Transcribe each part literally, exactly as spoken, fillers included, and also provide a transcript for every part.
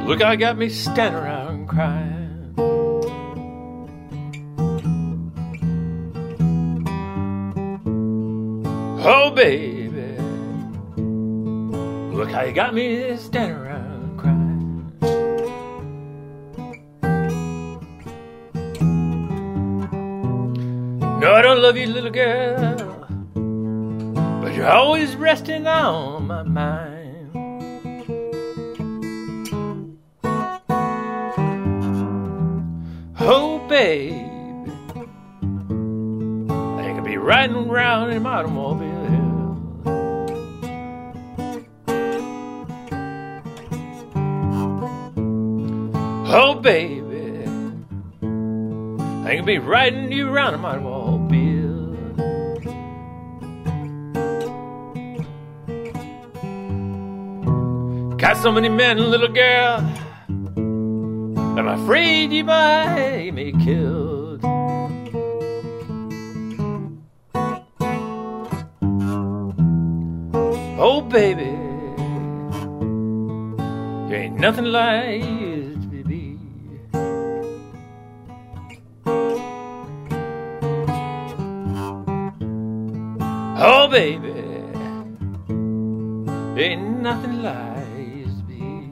Look, I got me standing around crying. Oh, baby, look how you got me standing around crying. No, I don't love you, little girl, but you're always resting on my mind. Oh, baby, I could be riding around in my automobile. Oh, baby, I could be riding you around in my automobile. Got so many men, little girl, I'm afraid you might be killed. Oh, baby, you ain't nothing like you used to be. Oh, baby, you ain't nothing like you used to be.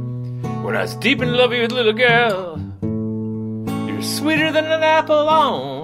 When I was deep in love with you, little girl, you're sweeter than an apple on